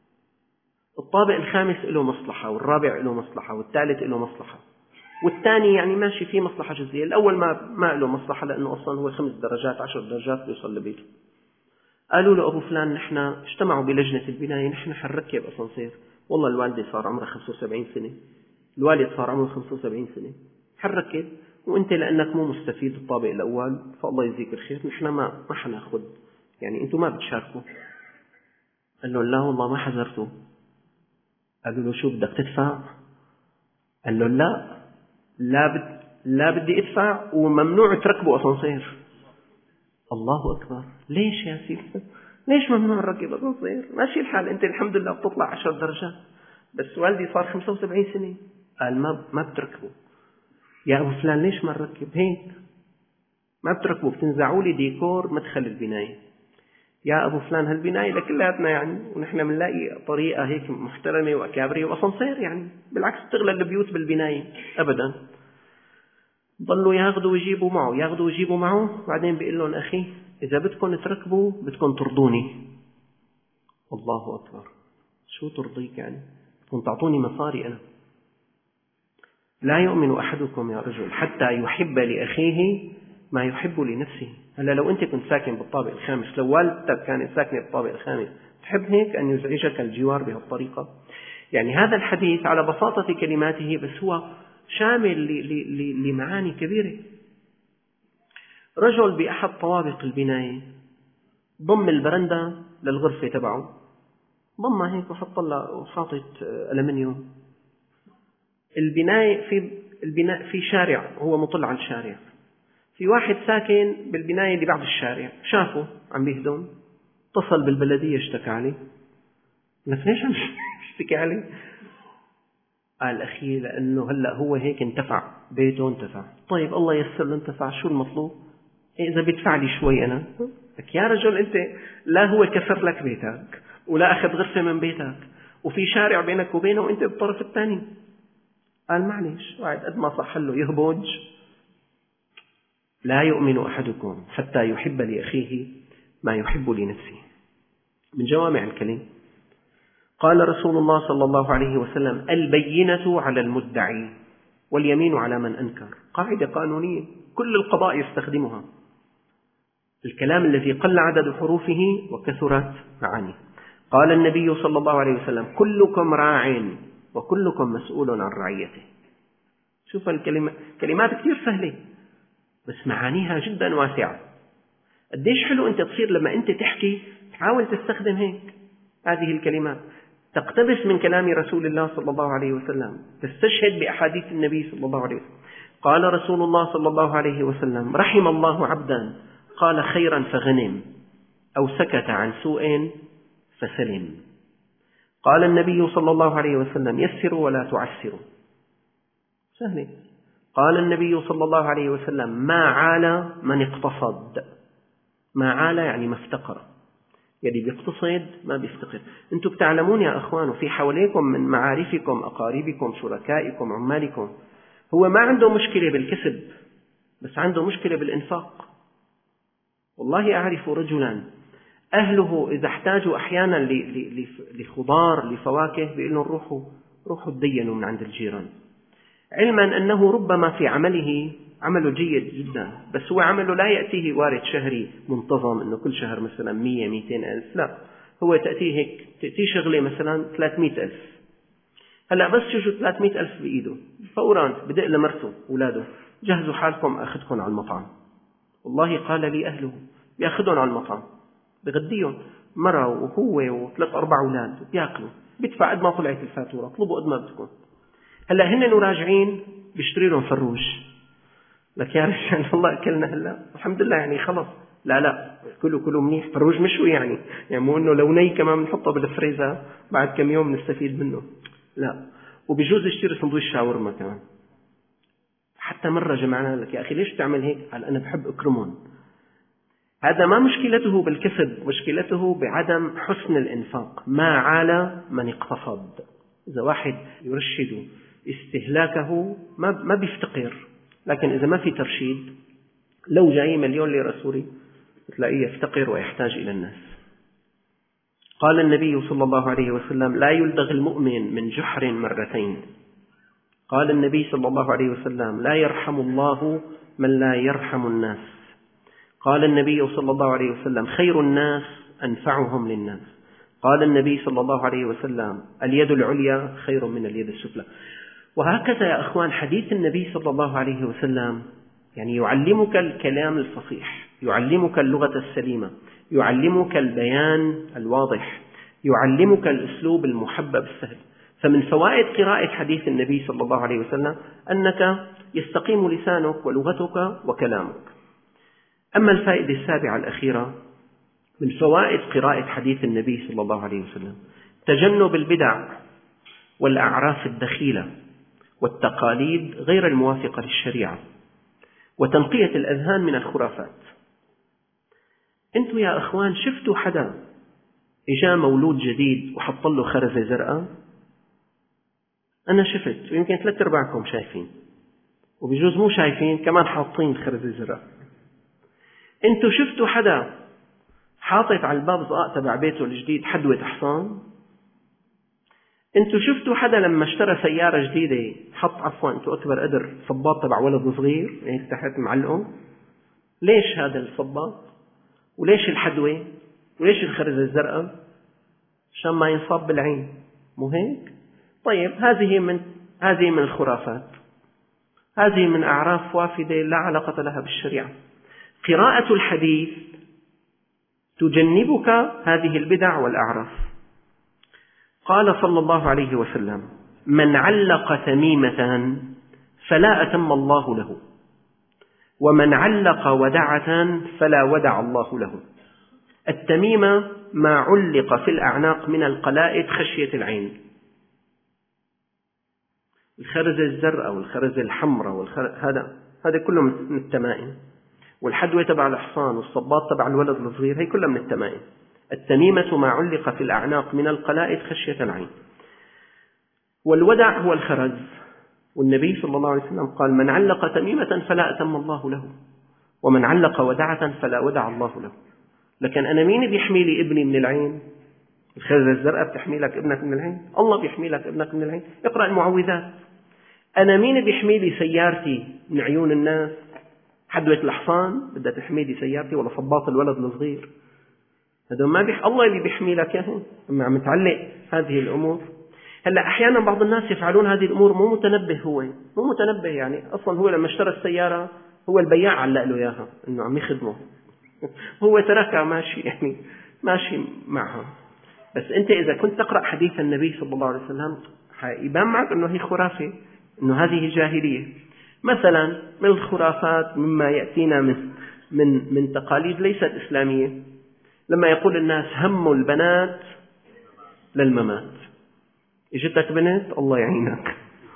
الطابق الخامس له مصلحة، والرابع له مصلحة، والثالث له مصلحة، والثاني يعني ماشي فيه مصلحة جزئية. الأول ما ما له مصلحة لأنه أصلا هو خمس درجات عشر درجات بيوصل لبيته. قالوا له أبو فلان نحن اجتمعوا بلجنة البناية، نحن حنركب أسانسير. والله الوالدة صار عمرها خمسة وسبعين سنة، الوالد صار عمره خمسة وسبعين سنة، حنركب، وأنت لأنك مو مستفيد الطابق الأول فالله يجزيك الخير، نحن ما ما حناخذ، يعني أنتم ما بتشاركوا. قال له لا والله ما حذرته. قالوا له شو بدك تدفع؟ قال له لا لا بد لا بدي ادفع، وممنوع تركبوا أسانسير. الله أكبر، ليش يا سيدي؟ ليش ممنوع نركب أسانسير؟ ماشي الحال، أنت الحمد لله بتطلع عشر درجات، بس والدي صار خمسة وسبعين سنة. قال ما ما بتركبوا. يا أبو فلان ليش ما نركب هيك؟ ما بتركبوا، بتنزعوا لي ديكور مدخل البناية. يا أبو فلان هالبناية لكلاتنا يعني، ونحن بنلاقي طريقة هيك محترمة وأكابرية وأسانسير، يعني بالعكس تغلى البيوت بالبناية أبدا. ضلوا ياخذوا ويجيبوا معه، ياخذوا ويجيبوا معه، بعدين بيقول لهم أخي إذا بدكم تركبوا بدكم ترضوني. الله أكبر، شو ترضيك يعني؟ بدكم تعطوني مصاري أنا. لا يؤمن أحدكم يا رجل حتى يحب لأخيه ما يحب لنفسه. هلا لو أنت كنت ساكن بالطابق الخامس، لو والدتك كانت ساكنة بالطابق الخامس، تحب هيك أن يزعجك الجوار بهالطريقة؟ يعني هذا الحديث على بساطة كلماته بس هو شامل لمعاني كبيرة. رجل بأحد طوابق البناية ضم البرندة للغرفة تبعه، ضمها هيك وحط لها وحاطط ألمنيوم. البناية في البناء في شارع، هو مطل على الشارع، في واحد ساكن بالبناية اللي بعد الشارع شافه عم بيهدم، اتصل بالبلدية اشتكى عليه. لك ليش عم يشتكي عليه؟ قال أخي لأنه هلأ هو هيك انتفع، بيته انتفع. طيب الله يسر له انتفع، شو المطلوب؟ إذا بدفع لي شوي أنا. لك يا رجل أنت لا هو كسر لك بيتك ولا أخذ غرفة من بيتك وفي شارع بينك وبينه وأنت بالطرف الثاني. قال معلش، وعد قد ما صح له يهبج. لا يؤمن أحدكم حتى يحب لأخيه ما يحب لنفسه. من جوامع الكلم. قال رسول الله صلى الله عليه وسلم: البينة على المدعي واليمين على من أنكر. قاعدة قانونية كل القضاء يستخدمها. الكلام الذي قل عدد حروفه وكثرت معانيه. قال النبي صلى الله عليه وسلم: كلكم راع وكلكم مسؤول عن رعيته. شوف الكلمات، كلمات كثير سهلة بس معانيها جدا واسعة. قديش حلو أنت تصير لما أنت تحكي تحاول تستخدم هيك هذه الكلمات، تقتبس من كلام رسول الله صلى الله عليه وسلم، تستشهد بأحاديث النبي صلى الله عليه وسلم. قال رسول الله صلى الله عليه وسلم: رحم الله عبدا قال خيرا فغنم أو سكت عن سوء فسلم. قال النبي صلى الله عليه وسلم: يسروا ولا تعسروا. سهل. قال النبي صلى الله عليه وسلم: ما عال من اقتصد. ما عال يعني ما افتقر، يعني بيقتصد ما بيفتقر. أنتم بتعلمون يا أخوان، وفي حواليكم من معارفكم أقاربكم شركائكم عمالكم، هو ما عنده مشكلة بالكسب بس عنده مشكلة بالإنفاق. والله أعرف رجلا أهله إذا احتاجوا أحيانا لخضار لفواكه بيقول لهم روحوا روحوا تدينوا من عند الجيران، علما أنه ربما في عمله عمله جيد جدا بس هو عمله لا يأتيه وارد شهري منتظم إنه كل شهر مثلا مية ميتين ألف، لا هو تأتيه هيك، تأتيه شغلة مثلا ثلاثمائة ألف. هلأ بس شو ثلاثمائة ألف بإيده فورا بدق لمرته أولاده: جهزوا حالكم أخذكم على المطعم. والله قال لي أهله بيأخذهم على المطعم، بغديهم مرة وهو وثلاث أربع أولاد بيأكلوا، بيدفع قد ما طلعت الفاتورة، طلبوا قد ما بدكم. هلأ هن وراجعين بيشتري لهم فروج. لك يا رجال الله أكلنا هلأ الحمد لله يعني خلص. لا لا كله كله منيح، فروج مشوي يعني يعني مو إنه لو ني كمان بنحطه بالفريزر بعد كم يوم نستفيد منه، لا. وبيجوز يشتري سندويش شاورما كمان. حتى مرة جمعنا لك يا أخي ليش تعمل هيك؟ قال أنا بحب أكرمون. هذا ما مشكلته بالكسب، مشكلته بعدم حسن الإنفاق. ما عال من اقتصد. إذا واحد يرشد استهلاكه ما ما بيفتقر، لكن إذا ما في ترشيد لو جاي مليون ليرة سوري تلاقيه يفتقر ويحتاج إلى الناس. قال النبي صلى الله عليه وسلم: لا يلدغ المؤمن من جحر مرتين. قال النبي صلى الله عليه وسلم: لا يرحم الله من لا يرحم الناس. قال النبي صلى الله عليه وسلم: خير الناس أنفعهم للناس. قال النبي صلى الله عليه وسلم: اليد العليا خير من اليد السفلى. وهكذا يا أخوان حديث النبي صلى الله عليه وسلم يعني يعلمك الكلام الفصيح، يعلمك اللغة السليمة، يعلمك البيان الواضح، يعلمك الأسلوب المحبب السهل. فمن فوائد قراءة حديث النبي صلى الله عليه وسلم أنك يستقيم لسانك ولغتك وكلامك. أما الفائدة السابعة الأخيرة من فوائد قراءة حديث النبي صلى الله عليه وسلم: تجنب البدع والأعراف الدخيلة والتقاليد غير الموافقة للشريعة، وتنقية الأذهان من الخرافات. أنتوا يا أخوان شفتوا حدا إجا مولود جديد وحط له خرزة زرقاء؟ أنا شفت، ويمكن ثلاث أرباعكم شايفين، وبيجوز مو شايفين كمان حاطين خرزة زرقاء. أنتوا شفتوا حدا حاطط على الباب زقاق تبع بيته الجديد حدوة حصان؟ أنتوا شفتوا حدا لما اشترى سيارة جديدة حط عفوا أنتوا أكبر قدر صباط تبع ولد صغير هيك تحت معلقه؟ ليش هذا الصباط؟ وليش الحدوة؟ وليش الخرزة الزرقاء؟ عشان ما ينصاب بالعين، مو هيك؟ طيب هذه من هذه من الخرافات، هذه من أعراف وافدة لا علاقة لها بالشريعة. قراءة الحديث تجنبك هذه البدع والأعراف. قال صلى الله عليه وسلم: من علق تميمة فلا أتم الله له، ومن علق ودعة فلا ودع الله له. التميمة ما علق في الأعناق من القلائد خشية العين. الخرزة الزرقاء والخرزة الحمراء والخر... هذا هذا كله من التمائم. والحدوة تبع الحصان والصباط تبع الولد الصغير، هي كلها من التمائم. التميمة ما علق في الأعناق من القلائد خشية العين. والودع هو الخرز، والنبي صلى الله عليه وسلم قال: من علق تميمة فلا أتم الله له، ومن علق ودعة فلا ودع الله له. لكن أنا مين بيحمي لي ابني من العين؟ الخرزة الزرقاء بتحمي لك ابنك من العين؟ الله بيحمي لك ابنك من العين. اقرأ المعوذات. أنا مين بيحمي لي سيارتي من عيون الناس؟ حدوة الحصان بدها تحمي لي سيارتي، ولا صباط الولد الصغير؟ هذا ما بيح... الله اللي بيحمي لك اياهم. اما عم تعلق هذه الأمور. هلا أحيانا بعض الناس يفعلون هذه الأمور مو متنبه، هو مو متنبه يعني أصلا هو لما اشترى السيارة هو البياع علق له إياها إنه عم يخدمه هو تركها ماشي يعني ماشي معها. بس أنت إذا كنت تقرأ حديث النبي صلى الله عليه وسلم يبان معك إنه هي خرافة، إنه هذه جاهلية. مثلا من الخرافات مما يأتينا من من من تقاليد ليست إسلامية، لما يقول الناس هم البنات للممات. اجتك بنت الله يعينك،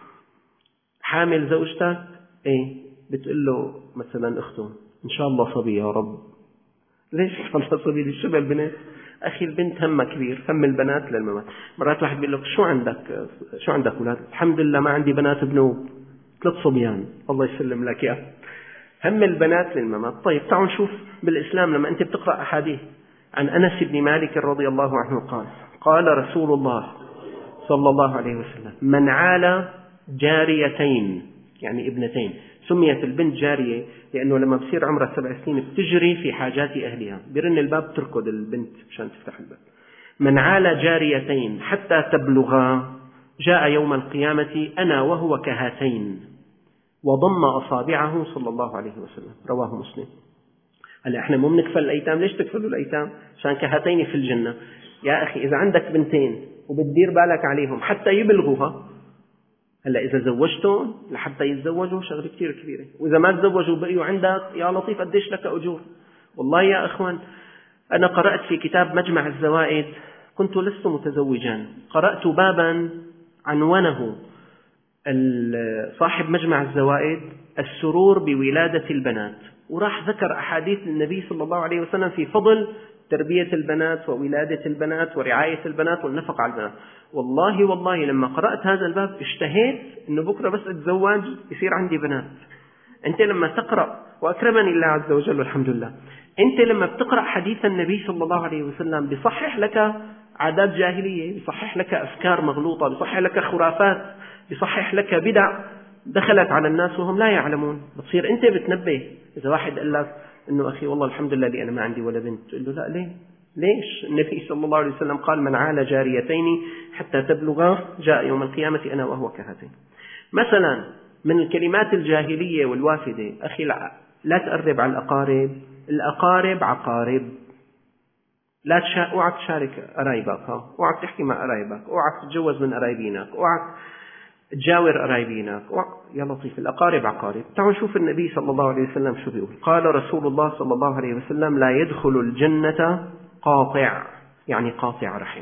حامل زوجتك ايه بتقول له مثلا اخته ان شاء الله صبي يا رب. ليش ان شاء الله صبي؟ للشبه البنت اخي البنت همها كبير، هم البنات للممات. مرات واحد بيقول لك شو عندك شو عندك اولاد؟ الحمد لله ما عندي بنات بنوب، ثلاث صبيان الله يسلم لك يا هم البنات للممات. طيب تعالوا نشوف بالاسلام لما انت بتقرا احاديث عن انس بن مالك رضي الله عنه قال: قال رسول الله صلى الله عليه وسلم: من عال جاريتين يعني ابنتين. سميت البنت جارية لأنه لما بصير عمرها سبع سنين بتجري في حاجات أهلها، برن الباب تركض البنت مشان تفتح الباب. من عال جاريتين حتى تبلغا جاء يوم القيامة أنا وهو كهاتين، وضم أصابعه صلى الله عليه وسلم. رواه مسلم. هلا احنا مو بنكفل الأيتام، ليش تكفلوا الأيتام؟ عشان كهاتين في الجنة. يا أخي إذا عندك بنتين وبتدير بالك عليهم حتى يبلغوها، هلا إذا زوجتهم لحتى يتزوجوا شغلة كتير كبيرة، وإذا ما تزوجوا بقيوا عندك يا لطيف قديش لك أجور. والله يا أخوان أنا قرأت في كتاب مجمع الزوائد، كنت لست متزوجا، قرأت بابا عنوانه صاحب مجمع الزوائد السرور بولادة البنات، وراح ذكر أحاديث النبي صلى الله عليه وسلم في فضل تربية البنات وولادة البنات ورعاية البنات والنفقة على البنات. والله والله لما قرأت هذا الباب اشتهيت إنه بكرة بس أتزوج يصير عندي بنات. أنت لما تقرأ، وأكرمني الله عز وجل والحمد لله، أنت لما بتقرأ حديث النبي صلى الله عليه وسلم بيصحح لك عادات جاهلية، بيصحح لك أفكار مغلوطة، بيصحح لك خرافات، بيصحح لك بدع دخلت على الناس وهم لا يعلمون. بتصير أنت بتنبه. إذا واحد قال لك إنه أخي والله الحمد لله لي أنا ما عندي ولا بنت، تقول له لا ليه؟ ليش؟ النبي صلى الله عليه وسلم قال: من عال جاريتين حتى تبلغا جاء يوم القيامة أنا وهو كهاتين. مثلا من الكلمات الجاهلية والوافدة: أخي لا تقرب على الأقارب، الأقارب عقارب. لا تشا... اوعى تشارك قرايبك، اوعى تحكي مع قرايبك، اوعى تتجوز من قرايبينك، اوعى تجاور قرايبينك، اوعى... يا لطيف الأقارب عقارب. تعالوا نشوف النبي صلى الله عليه وسلم شو بيقول. قال رسول الله صلى الله عليه وسلم: لا يدخل الجنة قاطع، يعني قاطع رحم.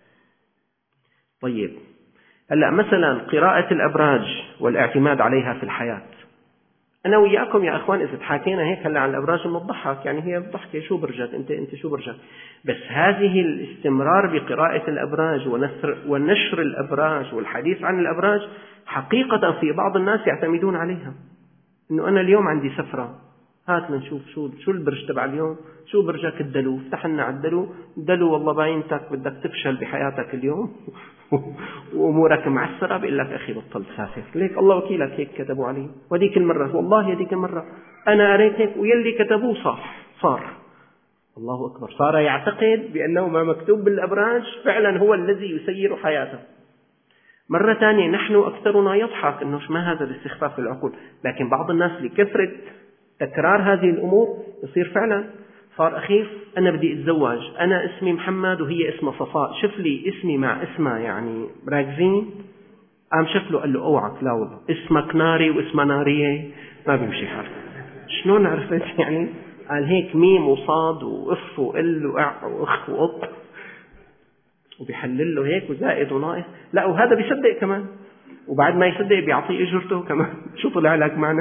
طيب هلا مثلا قراءة الأبراج والاعتماد عليها في الحياة. أنا وياكم يا أخوان إذا تحاكينا هيك هلا عن الأبراج بنضحك، يعني هي ضحكة، شو برجك أنت أنت شو برجك. بس هذه الاستمرار بقراءة الأبراج ونشر ونشر الأبراج والحديث عن الأبراج حقيقة في بعض الناس يعتمدون عليها. إنه أنا اليوم عندي سفرة، هات نشوف شو شو البرج تبع اليوم، شو برجك الدلو، افتح لنا على الدلو، الدلو والله باينتك بدك تفشل بحياتك اليوم وأمورك معسرة، بيقول لك أخي بطل تسافر، ليك الله وكيلك هيك كتبوا عليه. وديك المرة والله هذيك المرة أنا قريت هيك ويلي كتبوه صح صار. الله أكبر، صار يعتقد بأنه ما مكتوب بالأبراج فعلا هو الذي يسير حياته. مرة ثانية نحن أكثرنا يضحك أنه ما هذا الاستخفاف بالعقول، لكن بعض الناس لكثرة تكرار هذه الأمور يصير فعلا صار أخيف. أنا بدي أتزوج، أنا اسمي محمد وهي اسمها صفاء، شوف لي اسمي مع اسمها يعني راكزين. قام شكله قال له أوعك، لا والله اسمك ناري واسمها نارية ما بيمشي حال. شلون عرفت يعني؟ قال هيك ميم وصاد وإف وإل وإع وإخ وقط وبيحلل له هيك وزائد وناقص. لا وهذا بيصدق كمان، وبعد ما يصدق بيعطيه اجرته كمان. شو طلع لك معنا؟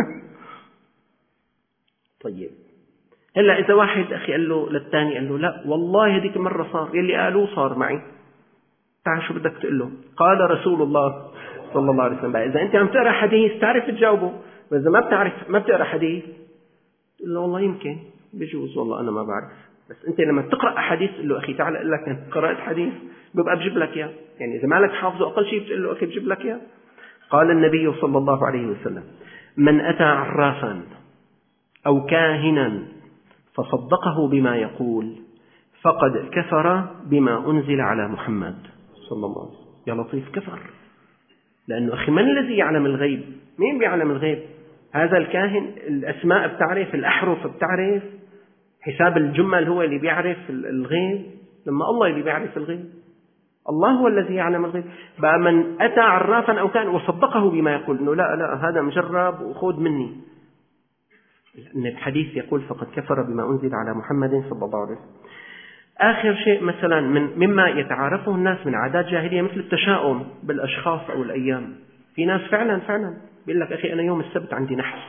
طيب هلا اذا واحد اخي قال له للثاني قال له لا والله هذيك المره صار يلي قالوه صار معي، تعال شو بدك تقول له؟ قال رسول الله صلى الله عليه وسلم. اذا انت عم تقرا حديث تعرف تجاوبه، واذا ما بتعرف ما بتقرا حديث تقول له والله يمكن بجوز والله انا ما بعرف. بس انت لما تقرا احاديث تقول له اخي تعال اقول لك انت قرات حديث ببقى بجيب لك اياه. يعني اذا مالك حافظه اقل شيء بتقول له اخي بجيب لك اياه. قال النبي صلى الله عليه وسلم: من اتى عرافا او كاهنا فصدقه بما يقول فقد كفر بما انزل على محمد صلى الله عليه وسلم. يا لطيف، كفر. لانه اخي من الذي يعلم الغيب؟ مين بيعلم الغيب؟ هذا الكاهن الاسماء بتعرف، الاحرف بتعرف، حساب الجمل هو اللي بيعرف الغيب، لما الله اللي بيعرف الغيب. الله هو الذي يعلم الغيب. بقى من أتى عرافا أو كان وصدقه بما يقول إنه لا لا هذا مجرب وخذ مني، إن الحديث يقول فقد كفر بما أنزل على محمد صلى الله عليه وسلم. آخر شيء مثلا من مما يتعارفه الناس من عادات جاهلية مثل التشاؤم بالأشخاص أو الأيام. في ناس فعلا فعلا بيقول لك أخي أنا يوم السبت عندي نحس،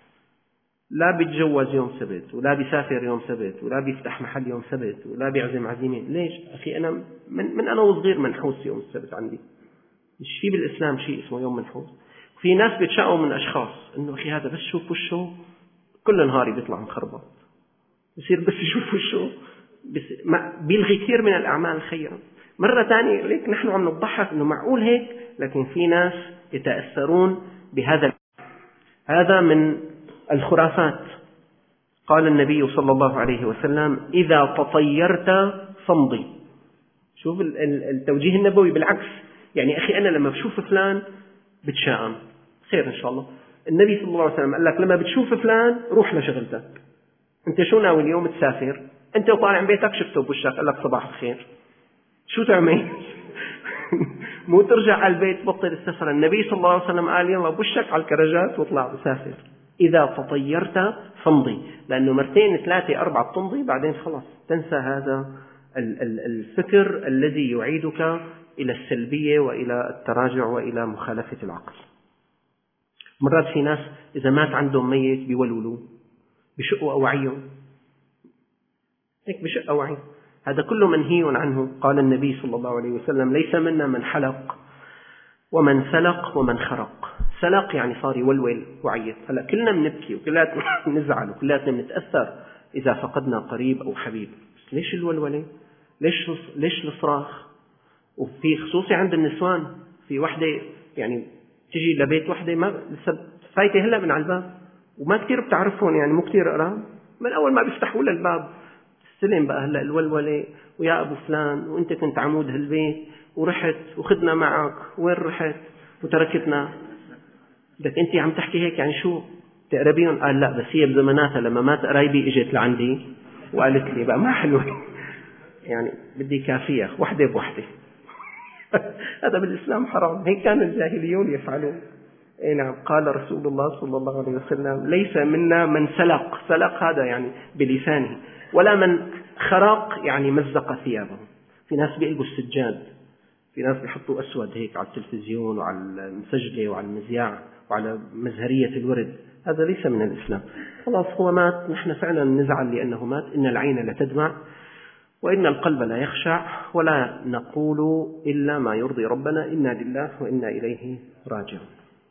لا بيتجوز يوم سبت، ولا بيسافر يوم سبت، ولا بيفتح محل يوم سبت، ولا بيعزم عزيمين. ليش أخي؟ أنا من, من أنا وصغير منحوس يوم السبت عندي، مش في بالإسلام شيء اسمه يوم منحوس. في ناس بيتشاؤوا من أشخاص إنه أخي هذا بس شوف وشه كل نهاري بيطلع مخربط، بصير بس يشوف وشه بيلغي كثير من الأعمال الخيرة. مرة ثانية ليك نحن عم نضحك إنه معقول هيك، لكن في ناس يتأثرون بهذا. هذا من الخرافات. قال النبي صلى الله عليه وسلم: إذا تطيرت فامضي. شوف التوجيه النبوي بالعكس. يعني أخي أنا لما بشوف فلان بتشائم، خير إن شاء الله. النبي صلى الله عليه وسلم قال لك لما بتشوف فلان روح لشغلتك. أنت شو ناوي اليوم تسافر؟ أنت وطالع من بيتك شفته بوشك قال لك صباح الخير، شو تعمل؟ مو ترجع على البيت بطل السفر. النبي صلى الله عليه وسلم قال يلا بوشك على الكرجات واطلع وسافر. إذا تطيرت فامضي، لأنه مرتين ثلاثة أربعة تمضي بعدين خلاص تنسى هذا الفكر الذي يعيدك إلى السلبية وإلى التراجع وإلى مخالفة العقل. مرات في ناس إذا مات عندهم ميت بيولولوا بشقوا أوعيهم، هيك بشق أوعي. هذا كله منهي عنه. قال النبي صلى الله عليه وسلم: ليس منا من حلق ومن سلق ومن خرق. سلق يعني صار يولول وعيط. هلا كلنا بنبكي وكلنا بنزعل وكلنا بنتأثر إذا فقدنا قريب أو حبيب. بس ليش الولولة؟ ليش ليش الصراخ؟ وفي خصوصي عند النسوان، في وحدة يعني تجي لبيت وحدة ما لسه فايتة هلا من على الباب وما كتير بتعرفهم، يعني مو كتير قراب، من أول ما بيفتحوا لها الباب استلم بقى هلا الولولة ويا أبو فلان وأنت كنت عمود هالبيت ورحت وخدنا معك، وين رحت وتركتنا؟ بدك أنت عم تحكي هيك يعني شو تقربيهم؟ قال لا بس هي بزماناتها لما مات قرايبي اجت لعندي وقالت لي بقى ما حلوة يعني بدي كافية وحدة بوحدة. هذا بالإسلام حرام، هيك كان الجاهليون يفعلون. اي نعم. قال رسول الله صلى الله عليه وسلم: ليس منا من سلق. سلق هذا يعني بلسانه، ولا من خرق يعني مزق ثيابه. في ناس بيقلبوا السجاد، في ناس بيحطوا أسود هيك على التلفزيون وعلى المسجلة وعلى المذياع وعلى مزهرية الورد. هذا ليس من الإسلام. خلاص هو مات، نحن فعلا نزعل لأنه مات. إن العين لتدمع وإن القلب لا يخشع، ولا نقول إلا ما يرضي ربنا، إنا لله وإنا إليه راجعون.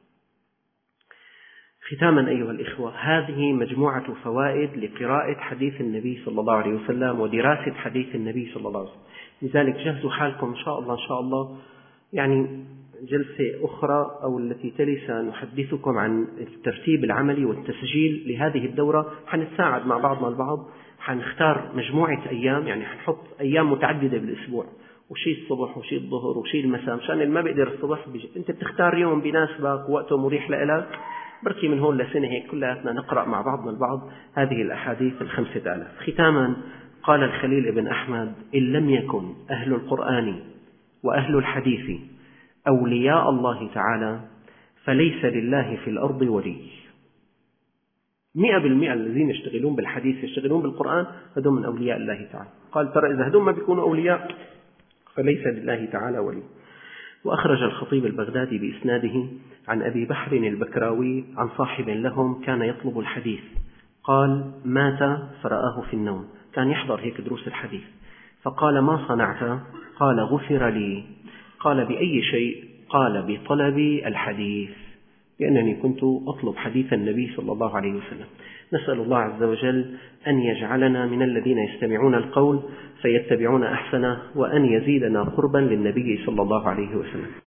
ختاما أيها الإخوة، هذه مجموعة فوائد لقراءة حديث النبي صلى الله عليه وسلم ودراسة حديث النبي صلى الله عليه وسلم. لذلك جهزوا حالكم إن شاء الله إن شاء الله، يعني جلسة أخرى أو التي تلي سنحدثكم عن الترتيب العملي والتسجيل لهذه الدورة. حنتساعد مع بعضنا البعض، حنختار مجموعة أيام، يعني حنحط أيام متعددة بالأسبوع، وشي الصبح وشي الظهر وشي المساء، مشان اللي ما بيقدر الصبح بيجي. أنت بتختار يوم بيناسبك ووقته مريح لإلك، بركي من هون لسنة هيك كلياتنا نقرأ مع بعضنا البعض هذه الأحاديث الخمسة آلاف. ختاما قال الخليل ابن أحمد: إن لم يكن أهل القرآن وأهل الحديث أولياء الله تعالى فليس لله في الأرض ولي. مئة بالمئة الذين يشتغلون بالحديث يشتغلون بالقرآن هذول من أولياء الله تعالى. قال ترى إذا هذول ما بيكونوا أولياء فليس لله تعالى ولي. وأخرج الخطيب البغدادي بإسناده عن أبي بحر البكراوي عن صاحب لهم كان يطلب الحديث، قال: مات فرآه في النوم، كان يحضر هيك دروس الحديث، فقال: ما صنعت؟ قال: غفر لي. قال: بأي شيء؟ قال: بطلب الحديث، لأنني كنت أطلب حديث النبي صلى الله عليه وسلم. نسأل الله عز وجل أن يجعلنا من الذين يستمعون القول فيتبعون أحسنه، وأن يزيدنا قربا للنبي صلى الله عليه وسلم.